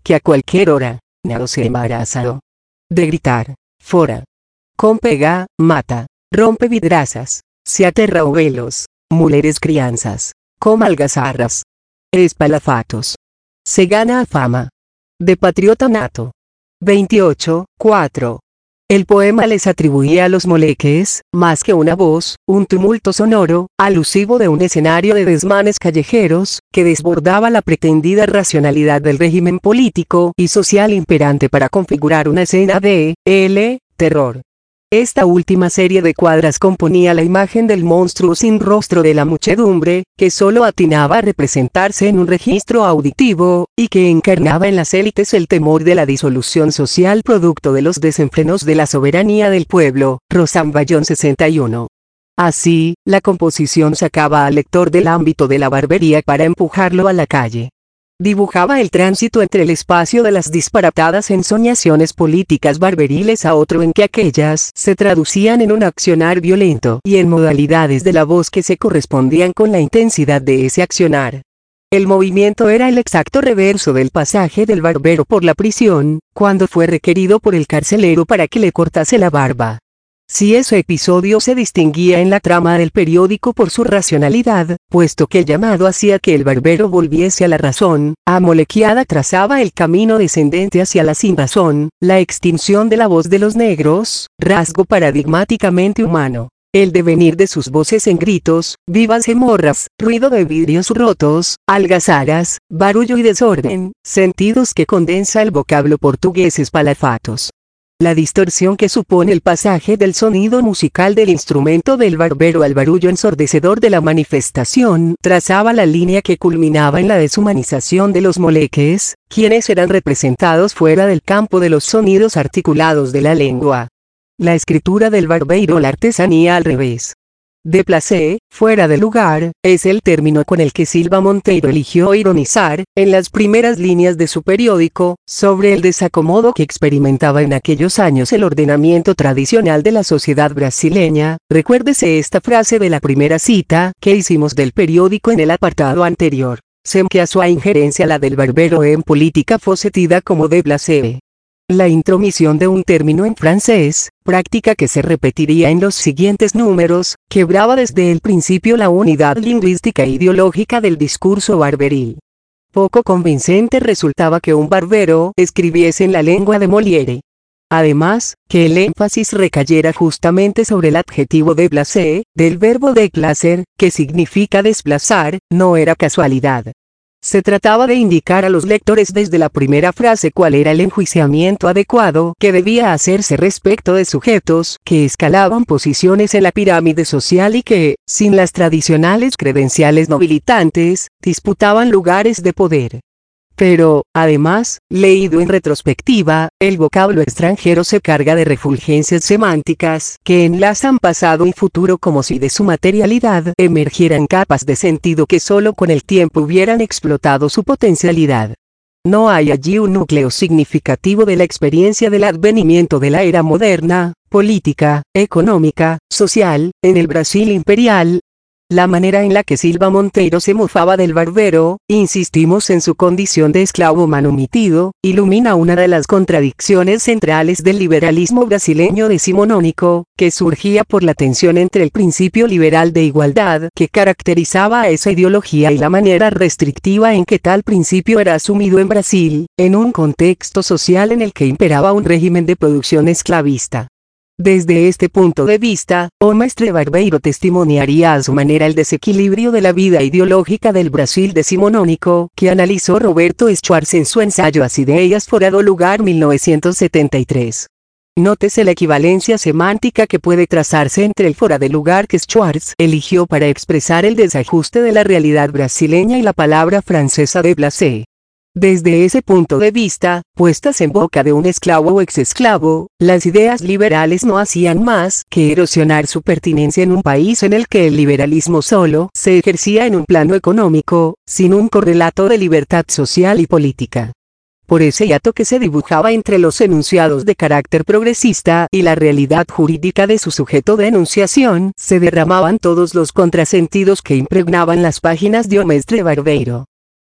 A: que a cualquier hora, nado se embarazado. De gritar, fora. Con pega, mata, rompe vidrazas, se aterra ovelos, muleres crianzas, com algazarras. Espalafatos. Se gana a fama. De patriota nato. veintiocho, cuatro. El poema les atribuía a los moleques, más que una voz, un tumulto sonoro, alusivo de un escenario de desmanes callejeros, que desbordaba la pretendida racionalidad del régimen político y social imperante para configurar una escena de, L, terror. Esta última serie de cuadras componía la imagen del monstruo sin rostro de la muchedumbre, que solo atinaba a representarse en un registro auditivo, y que encarnaba en las élites el temor de la disolución social producto de los desenfrenos de la soberanía del pueblo. Rosan Bayón sesenta y uno. Así, la composición sacaba al lector del ámbito de la barbería para empujarlo a la calle. Dibujaba el tránsito entre el espacio de las disparatadas ensoñaciones políticas barberiles a otro en que aquellas se traducían en un accionar violento y en modalidades de la voz que se correspondían con la intensidad de ese accionar. El movimiento era el exacto reverso del pasaje del barbero por la prisión, cuando fue requerido por el carcelero para que le cortase la barba. Si ese episodio se distinguía en la trama del periódico por su racionalidad, puesto que el llamado hacía que el barbero volviese a la razón, Amolequiada trazaba el camino descendente hacia la sinrazón, la extinción de la voz de los negros, rasgo paradigmáticamente humano. El devenir de sus voces en gritos, vivas hemorras, ruido de vidrios rotos, algazaras, barullo y desorden, sentidos que condensa el vocablo portugués espalafatos. La distorsión que supone el pasaje del sonido musical del instrumento del barbero al barullo ensordecedor de la manifestación trazaba la línea que culminaba en la deshumanización de los moleques, quienes eran representados fuera del campo de los sonidos articulados de la lengua. La escritura del barbeiro, la artesanía al revés. Déplacé, fuera de lugar, es el término con el que Silva Monteiro eligió ironizar, en las primeras líneas de su periódico, sobre el desacomodo que experimentaba en aquellos años el ordenamiento tradicional de la sociedad brasileña. Recuérdese esta frase de la primera cita que hicimos del periódico en el apartado anterior. Sem que a su injerencia la del barbero en política fue sentida como déplacé. La intromisión de un término en francés, práctica que se repetiría en los siguientes números, quebraba desde el principio la unidad lingüística e ideológica del discurso barberil. Poco convincente resultaba que un barbero escribiese en la lengua de Molière. Además, que el énfasis recayera justamente sobre el adjetivo déplacer, del verbo déplacer, que significa desplazar, no era casualidad. Se trataba de indicar a los lectores desde la primera frase cuál era el enjuiciamiento adecuado que debía hacerse respecto de sujetos que escalaban posiciones en la pirámide social y que, sin las tradicionales credenciales nobilitantes, disputaban lugares de poder. Pero, además, leído en retrospectiva, el vocablo extranjero se carga de refulgencias semánticas que enlazan pasado y futuro como si de su materialidad emergieran capas de sentido que solo con el tiempo hubieran explotado su potencialidad. No hay allí un núcleo significativo de la experiencia del advenimiento de la era moderna, política, económica, social, en el Brasil imperial. La manera en la que Silva Monteiro se mofaba del barbero, insistimos en su condición de esclavo manumitido, ilumina una de las contradicciones centrales del liberalismo brasileño decimonónico, que surgía por la tensión entre el principio liberal de igualdad que caracterizaba a esa ideología y la manera restrictiva en que tal principio era asumido en Brasil, en un contexto social en el que imperaba un régimen de producción esclavista. Desde este punto de vista, o Mestre Barbeiro testimoniaría a su manera el desequilibrio de la vida ideológica del Brasil decimonónico, que analizó Roberto Schwartz en su ensayo As ideias fora do lugar mil novecientos setenta y tres. Nótese la equivalencia semántica que puede trazarse entre el fuera de lugar que Schwartz eligió para expresar el desajuste de la realidad brasileña y la palabra francesa déplacé. Desde ese punto de vista, puestas en boca de un esclavo o exesclavo, las ideas liberales no hacían más que erosionar su pertinencia en un país en el que el liberalismo solo se ejercía en un plano económico, sin un correlato de libertad social y política. Por ese hiato que se dibujaba entre los enunciados de carácter progresista y la realidad jurídica de su sujeto de enunciación, se derramaban todos los contrasentidos que impregnaban las páginas de O Mestre Barbeiro.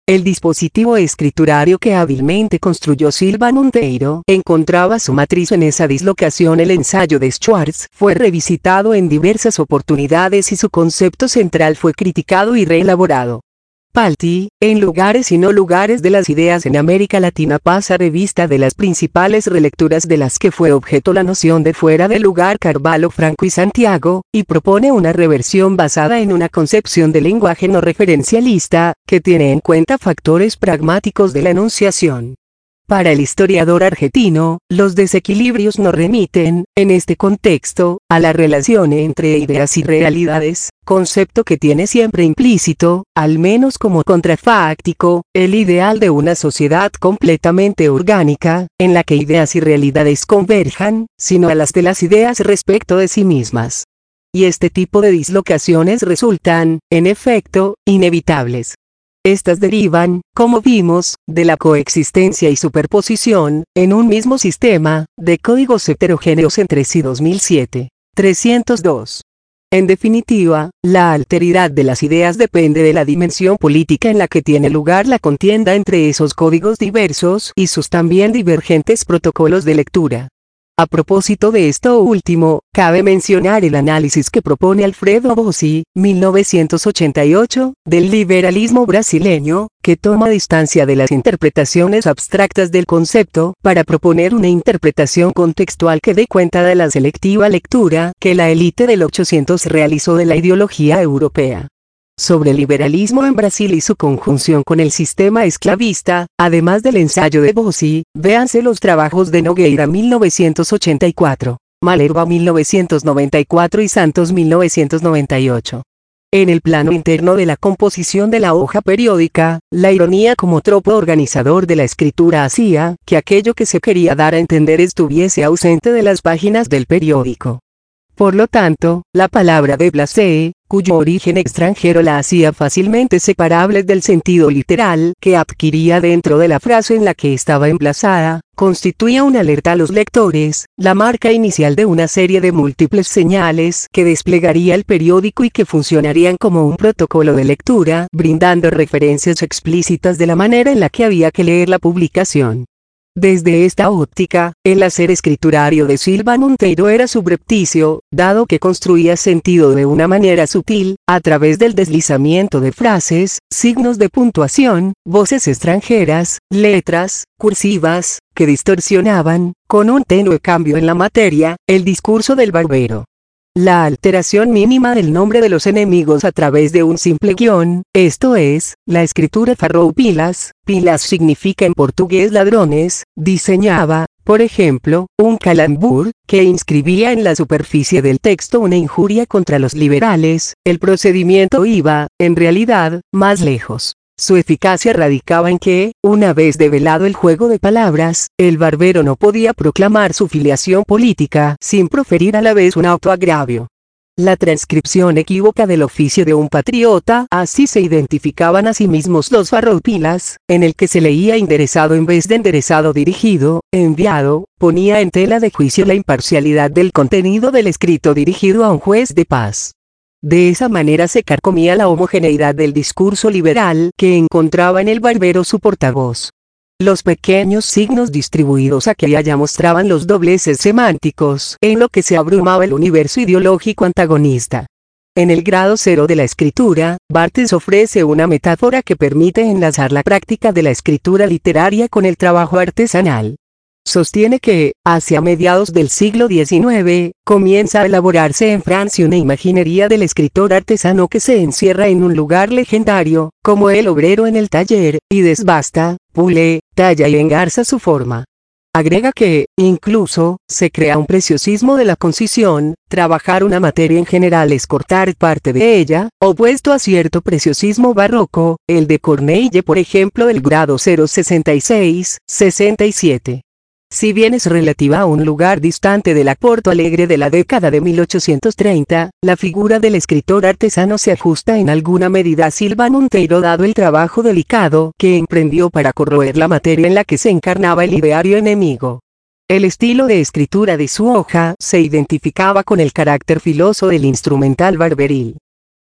A: El dispositivo escriturario que hábilmente construyó Silva Monteiro encontraba su matriz en esa dislocación. El ensayo de Schwartz fue revisitado en diversas oportunidades y su concepto central fue criticado y reelaborado. Palti, en Lugares y no lugares de las ideas en América Latina, pasa revista de las principales relecturas de las que fue objeto la noción de fuera de lugar Carvalho, Franco y Santiago, y propone una reversión basada en una concepción de lenguaje no referencialista, que tiene en cuenta factores pragmáticos de la enunciación. Para el historiador argentino, los desequilibrios no remiten, en este contexto, a la relación entre ideas y realidades, concepto que tiene siempre implícito, al menos como contrafáctico, el ideal de una sociedad completamente orgánica, en la que ideas y realidades converjan, sino a las de las ideas respecto de sí mismas. Y este tipo de dislocaciones resultan, en efecto, inevitables. Estas derivan, como vimos, de la coexistencia y superposición, en un mismo sistema, de códigos heterogéneos entre sí. dos mil siete, trescientos dos. En definitiva, la alteridad de las ideas depende de la dimensión política en la que tiene lugar la contienda entre esos códigos diversos y sus también divergentes protocolos de lectura. A propósito de esto último, cabe mencionar el análisis que propone Alfredo Bossi, mil novecientos ochenta y ocho, del liberalismo brasileño, que toma distancia de las interpretaciones abstractas del concepto, para proponer una interpretación contextual que dé cuenta de la selectiva lectura que la élite del ochocientos realizó de la ideología europea. Sobre el liberalismo en Brasil y su conjunción con el sistema esclavista, además del ensayo de Bossi, véanse los trabajos de Nogueira mil novecientos ochenta y cuatro, Malerba mil novecientos noventa y cuatro y Santos mil novecientos noventa y ocho. En el plano interno de la composición de la hoja periódica, la ironía como tropo organizador de la escritura hacía que aquello que se quería dar a entender estuviese ausente de las páginas del periódico. Por lo tanto, la palabra déplacé, cuyo origen extranjero la hacía fácilmente separable del sentido literal que adquiría dentro de la frase en la que estaba emplazada, constituía una alerta a los lectores, la marca inicial de una serie de múltiples señales que desplegaría el periódico y que funcionarían como un protocolo de lectura, brindando referencias explícitas de la manera en la que había que leer la publicación. Desde esta óptica, el hacer escriturario de Silva Monteiro era subrepticio, dado que construía sentido de una manera sutil, a través del deslizamiento de frases, signos de puntuación, voces extranjeras, letras, cursivas, que distorsionaban, con un tenue cambio en la materia, el discurso del barbero. La alteración mínima del nombre de los enemigos a través de un simple guión, esto es, la escritura farroupilas, pilas significa en portugués ladrones, diseñaba, por ejemplo, un calambur, que inscribía en la superficie del texto una injuria contra los liberales. El procedimiento iba, en realidad, más lejos. Su eficacia radicaba en que, una vez develado el juego de palabras, el barbero no podía proclamar su filiación política sin proferir a la vez un autoagravio. La transcripción equívoca del oficio de un patriota, así se identificaban a sí mismos los farroupilas, en el que se leía enderezado en vez de enderezado dirigido, enviado, ponía en tela de juicio la imparcialidad del contenido del escrito dirigido a un juez de paz. De esa manera se carcomía la homogeneidad del discurso liberal que encontraba en el barbero su portavoz. Los pequeños signos distribuidos aquí y allá mostraban los dobleces semánticos en lo que se abrumaba el universo ideológico antagonista. En el grado cero de la escritura, Barthes ofrece una metáfora que permite enlazar la práctica de la escritura literaria con el trabajo artesanal. Sostiene que, hacia mediados del siglo diecinueve, comienza a elaborarse en Francia una imaginería del escritor artesano que se encierra en un lugar legendario, como el obrero en el taller, y desbasta, pule, talla y engarza su forma. Agrega que, incluso, se crea un preciosismo de la concisión. Trabajar una materia en general es cortar parte de ella, opuesto a cierto preciosismo barroco, el de Corneille por ejemplo del grado cero sesenta y seis, sesenta y siete. Si bien es relativa a un lugar distante de la Porto Alegre de la década de mil ochocientos treinta, la figura del escritor artesano se ajusta en alguna medida a Silva Monteiro dado el trabajo delicado que emprendió para corroer la materia en la que se encarnaba el ideario enemigo. El estilo de escritura de su hoja se identificaba con el carácter filoso del instrumental barberil.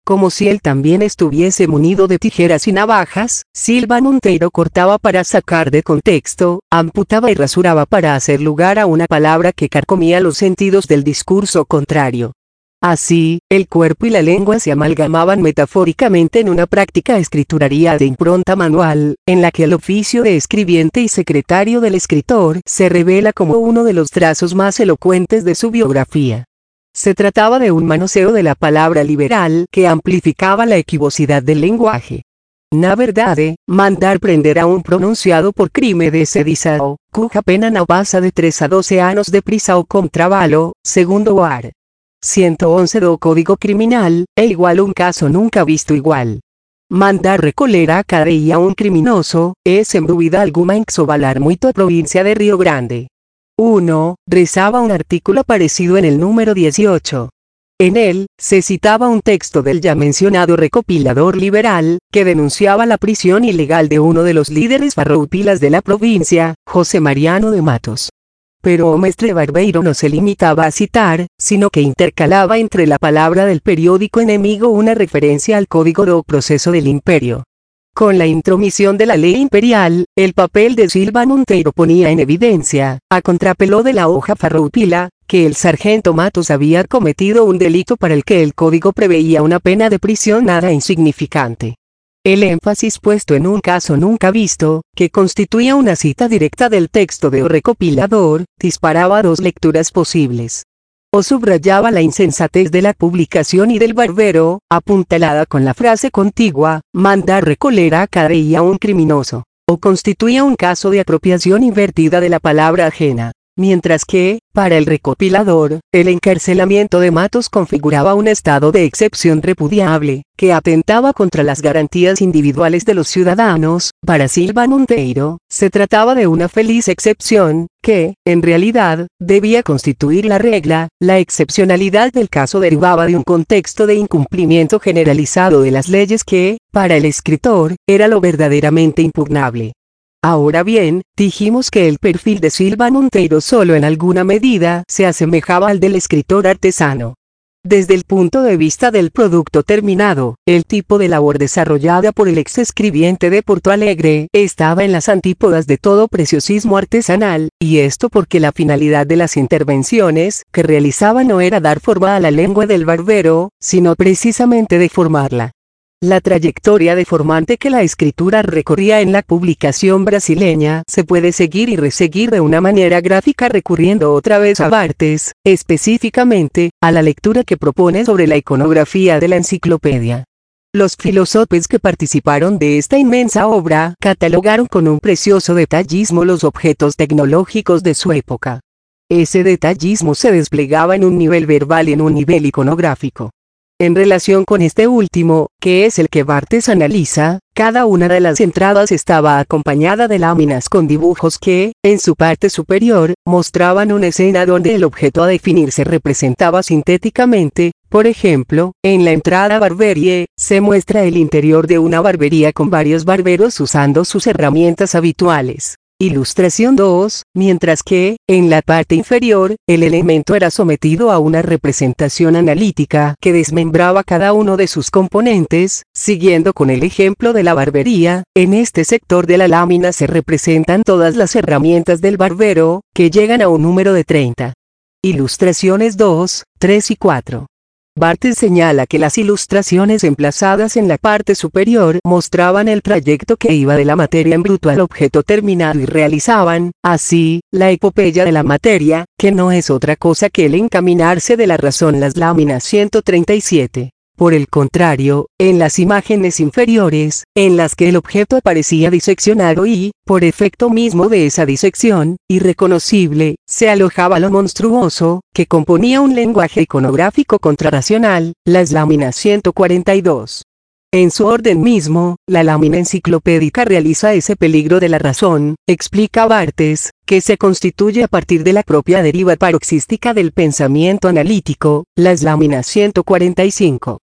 A: como si él también estuviese munido de tijeras y navajas. Silva Monteiro cortaba para sacar de contexto, amputaba y rasuraba para hacer lugar a una palabra que carcomía los sentidos del discurso contrario. Así, el cuerpo y la lengua se amalgamaban metafóricamente en una práctica escrituraria de impronta manual, en la que el oficio de escribiente y secretario del escritor se revela como uno de los trazos más elocuentes de su biografía. Se trataba de un manoseo de la palabra liberal que amplificaba la equivocidad del lenguaje. Na verdade, mandar prender a un pronunciado por crime de sedição, cuja pena não passa de tres a doce anos de prisão com trabalho, segundo o art. ciento once do Código Criminal, é igual un caso nunca visto igual. Mandar recolher a cadeia a un criminoso, é sem dúvida alguma exovalar muito a provincia de Río Grande. uno. Rezaba un artículo aparecido en el número dieciocho. En él, se citaba un texto del ya mencionado recopilador liberal, que denunciaba la prisión ilegal de uno de los líderes farroupilas de la provincia, José Mariano de Matos. Pero o mestre Barbeiro no se limitaba a citar, sino que intercalaba entre la palabra del periódico enemigo una referencia al Código do Proceso del Imperio. Con la intromisión de la ley imperial, el papel de Silva Monteiro ponía en evidencia, a contrapelo de la hoja farroupila, que el sargento Matos había cometido un delito para el que el código preveía una pena de prisión nada insignificante. El énfasis puesto en un caso nunca visto, que constituía una cita directa del texto de o recopilador, disparaba dos lecturas posibles. O subrayaba la insensatez de la publicación y del barbero, apuntalada con la frase contigua, mandar recoler a cadeia a un criminoso, o constituía un caso de apropiación invertida de la palabra ajena. Mientras que, para el recopilador, el encarcelamiento de Matos configuraba un estado de excepción repudiable, que atentaba contra las garantías individuales de los ciudadanos. Para Silva Monteiro, se trataba de una feliz excepción, que, en realidad, debía constituir la regla. La excepcionalidad del caso derivaba de un contexto de incumplimiento generalizado de las leyes que, para el escritor, era lo verdaderamente impugnable. Ahora bien, dijimos que el perfil de Silva Monteiro solo en alguna medida se asemejaba al del escritor artesano. Desde el punto de vista del producto terminado, el tipo de labor desarrollada por el ex escribiente de Porto Alegre estaba en las antípodas de todo preciosismo artesanal, y esto porque la finalidad de las intervenciones que realizaba no era dar forma a la lengua del barbero, sino precisamente deformarla. La trayectoria deformante que la escritura recorría en la publicación brasileña se puede seguir y reseguir de una manera gráfica recurriendo otra vez a Barthes, específicamente, a la lectura que propone sobre la iconografía de la enciclopedia. Los filósofos que participaron de esta inmensa obra catalogaron con un precioso detallismo los objetos tecnológicos de su época. Ese detallismo se desplegaba en un nivel verbal y en un nivel iconográfico. En relación con este último, que es el que Barthes analiza, cada una de las entradas estaba acompañada de láminas con dibujos que, en su parte superior, mostraban una escena donde el objeto a definir se representaba sintéticamente. Por ejemplo, en la entrada Barberie, se muestra el interior de una barbería con varios barberos usando sus herramientas habituales. Ilustración dos, mientras que, en la parte inferior, el elemento era sometido a una representación analítica que desmembraba cada uno de sus componentes. Siguiendo con el ejemplo de la barbería, en este sector de la lámina se representan todas las herramientas del barbero, que llegan a un número de treinta. Ilustraciones dos, tres y cuatro. Barthes señala que las ilustraciones emplazadas en la parte superior mostraban el trayecto que iba de la materia en bruto al objeto terminado y realizaban, así, la epopeya de la materia, que no es otra cosa que el encaminarse de la razón. Las láminas ciento treinta y siete. Por el contrario, en las imágenes inferiores, en las que el objeto aparecía diseccionado y, por efecto mismo de esa disección, irreconocible, se alojaba lo monstruoso, que componía un lenguaje iconográfico contrarracional, las láminas ciento cuarenta y dos. En su orden mismo, la lámina enciclopédica realiza ese peligro de la razón, explica Barthes, que se constituye a partir de la propia deriva paroxística del pensamiento analítico, las láminas ciento cuarenta y cinco.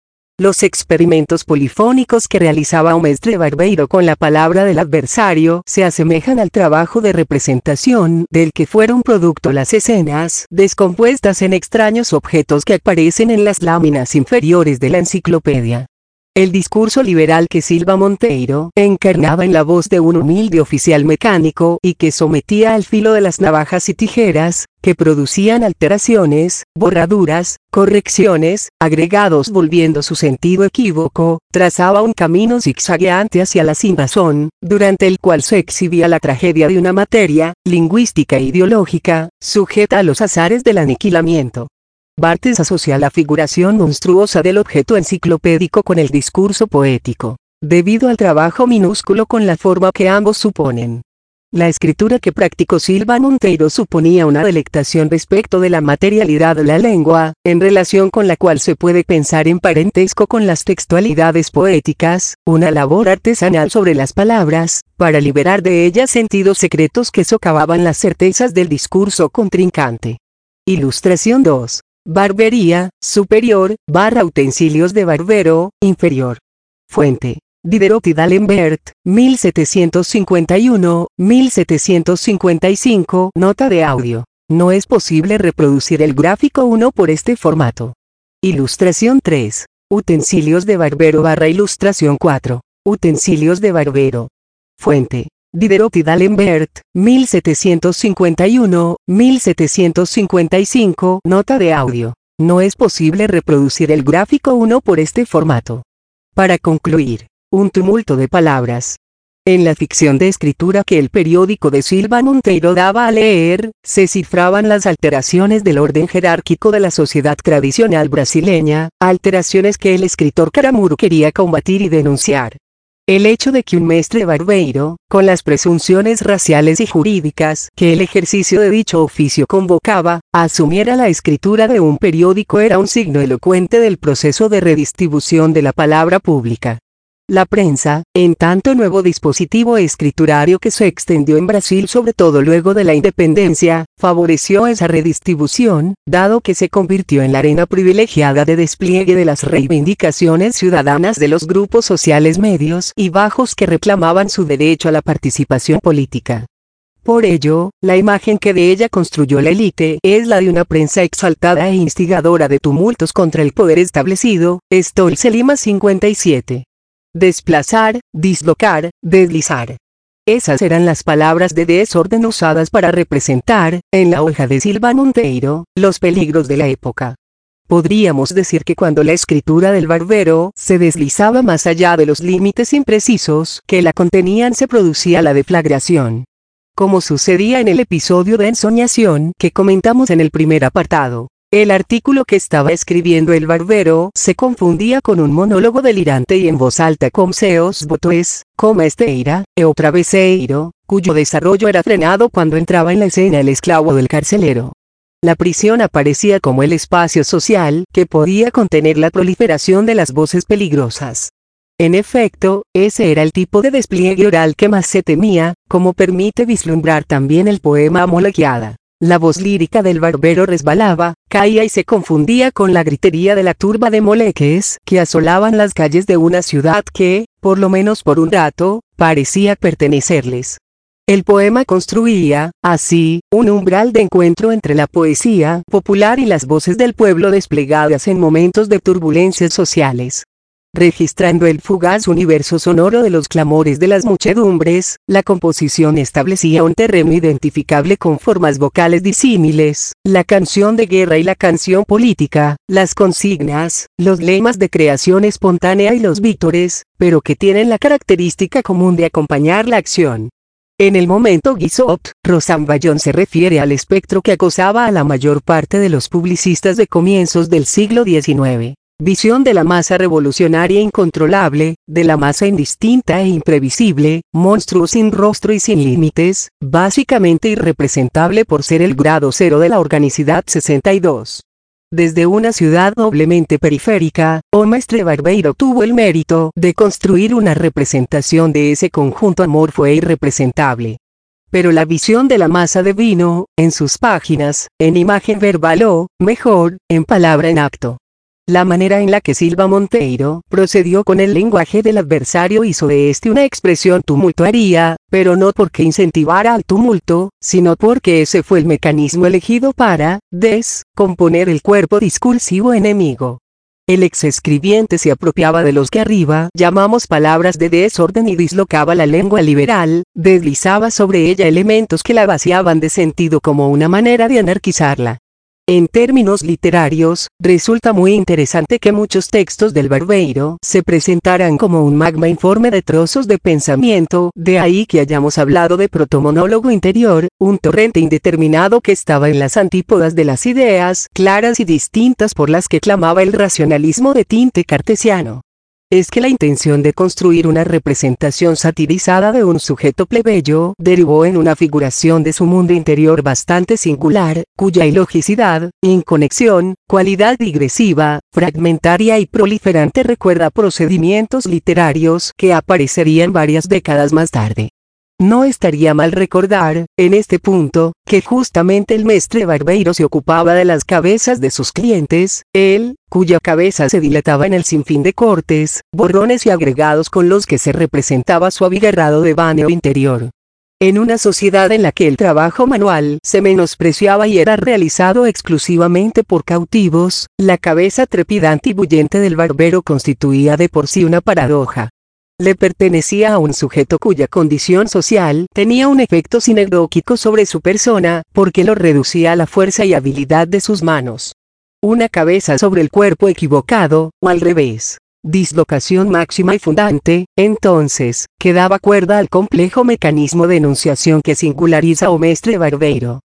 A: Los experimentos polifónicos que realizaba o Mestre Barbeiro con la palabra del adversario se asemejan al trabajo de representación del que fueron producto las escenas descompuestas en extraños objetos que aparecen en las láminas inferiores de la enciclopedia. El discurso liberal que Silva Monteiro encarnaba en la voz de un humilde oficial mecánico y que sometía al filo de las navajas y tijeras, que producían alteraciones, borraduras, correcciones, agregados volviendo su sentido equívoco, trazaba un camino zigzagueante hacia la sinrazón, durante el cual se exhibía la tragedia de una materia, lingüística e ideológica, sujeta a los azares del aniquilamiento. Barthes asocia la figuración monstruosa del objeto enciclopédico con el discurso poético, debido al trabajo minúsculo con la forma que ambos suponen. La escritura que practicó Silva Monteiro suponía una delectación respecto de la materialidad de la lengua, en relación con la cual se puede pensar en parentesco con las textualidades poéticas, una labor artesanal sobre las palabras, para liberar de ellas sentidos secretos que socavaban las certezas del discurso contrincante. Ilustración dos. Barbería, superior, barra utensilios de barbero, inferior. Fuente. Diderot y D'Alembert, mil setecientos cincuenta y uno a mil setecientos cincuenta y cinco. Nota de audio. No es posible reproducir el gráfico uno por este formato. Ilustración tres. Utensilios de barbero barra ilustración cuatro. Utensilios de barbero. Fuente. Diderot y D'Alembert, mil setecientos cincuenta y uno a mil setecientos cincuenta y cinco. Nota de audio. No es posible reproducir el gráfico uno por este formato. Para concluir, un tumulto de palabras. En la ficción de escritura que el periódico de Silva Monteiro daba a leer, se cifraban las alteraciones del orden jerárquico de la sociedad tradicional brasileña, alteraciones que el escritor Caramuru quería combatir y denunciar. El hecho de que un Mestre Barbeiro, con las presunciones raciales y jurídicas que el ejercicio de dicho oficio convocaba, asumiera la escritura de un periódico era un signo elocuente del proceso de redistribución de la palabra pública. La prensa, en tanto nuevo dispositivo escriturario que se extendió en Brasil sobre todo luego de la independencia, favoreció esa redistribución, dado que se convirtió en la arena privilegiada de despliegue de las reivindicaciones ciudadanas de los grupos sociales medios y bajos que reclamaban su derecho a la participación política. Por ello, la imagen que de ella construyó la élite es la de una prensa exaltada e instigadora de tumultos contra el poder establecido. Stolze Lima cincuenta y siete. Desplazar, dislocar, deslizar. Esas eran las palabras de desorden usadas para representar, en la hoja de Silva Monteiro, los peligros de la época. Podríamos decir que cuando la escritura del barbero se deslizaba más allá de los límites imprecisos que la contenían se producía la deflagración. Como sucedía en el episodio de ensoñación que comentamos en el primer apartado. El artículo que estaba escribiendo el barbero se confundía con un monólogo delirante y en voz alta como seos botoes, como esteira, e otra vez eiro, cuyo desarrollo era frenado cuando entraba en la escena el esclavo del carcelero. La prisión aparecía como el espacio social que podía contener la proliferación de las voces peligrosas. En efecto, ese era el tipo de despliegue oral que más se temía, como permite vislumbrar también el poema Amolequiada. La voz lírica del barbero resbalaba, caía y se confundía con la gritería de la turba de moleques que asolaban las calles de una ciudad que, por lo menos por un rato, parecía pertenecerles. El poema construía, así, un umbral de encuentro entre la poesía popular y las voces del pueblo desplegadas en momentos de turbulencias sociales. Registrando el fugaz universo sonoro de los clamores de las muchedumbres, la composición establecía un terreno identificable con formas vocales disímiles, la canción de guerra y la canción política, las consignas, los lemas de creación espontánea y los vítores, pero que tienen la característica común de acompañar la acción. En el momento Guizot, Rosanvallon se refiere al espectro que acosaba a la mayor parte de los publicistas de comienzos del siglo diecinueve. Visión de la masa revolucionaria incontrolable, de la masa indistinta e imprevisible, monstruo sin rostro y sin límites, básicamente irrepresentable por ser el grado cero de la organicidad sesenta y dos. Desde una ciudad doblemente periférica, o Mestre Barbeiro tuvo el mérito de construir una representación de ese conjunto amorfo e irrepresentable. Pero la visión de la masa de vino, en sus páginas, en imagen verbal o, mejor, en palabra en acto. La manera en la que Silva Monteiro procedió con el lenguaje del adversario hizo de este una expresión tumultuaria, pero no porque incentivara al tumulto, sino porque ese fue el mecanismo elegido para descomponer el cuerpo discursivo enemigo. El exescribiente se apropiaba de los que arriba llamamos palabras de desorden y dislocaba la lengua liberal, deslizaba sobre ella elementos que la vaciaban de sentido como una manera de anarquizarla. En términos literarios, resulta muy interesante que muchos textos del Barbeiro se presentaran como un magma informe de trozos de pensamiento, de ahí que hayamos hablado de protomonólogo interior, un torrente indeterminado que estaba en las antípodas de las ideas claras y distintas por las que clamaba el racionalismo de tinte cartesiano. Es que la intención de construir una representación satirizada de un sujeto plebeyo derivó en una figuración de su mundo interior bastante singular, cuya ilogicidad, inconexión, cualidad digresiva, fragmentaria y proliferante recuerda procedimientos literarios que aparecerían varias décadas más tarde. No estaría mal recordar, en este punto, que justamente el mestre Barbeiro se ocupaba de las cabezas de sus clientes, él, cuya cabeza se dilataba en el sinfín de cortes, borrones y agregados con los que se representaba su abigarrado devaneo interior. En una sociedad en la que el trabajo manual se menospreciaba y era realizado exclusivamente por cautivos, la cabeza trepidante y bullente del barbero constituía de por sí una paradoja. Le pertenecía a un sujeto cuya condición social tenía un efecto sinegdóquico sobre su persona, porque lo reducía a la fuerza y habilidad de sus manos. Una cabeza sobre el cuerpo equivocado, o al revés. Dislocación máxima y fundante, entonces, que daba cuerda al complejo mecanismo de enunciación que singulariza a Mestre Barbeiro.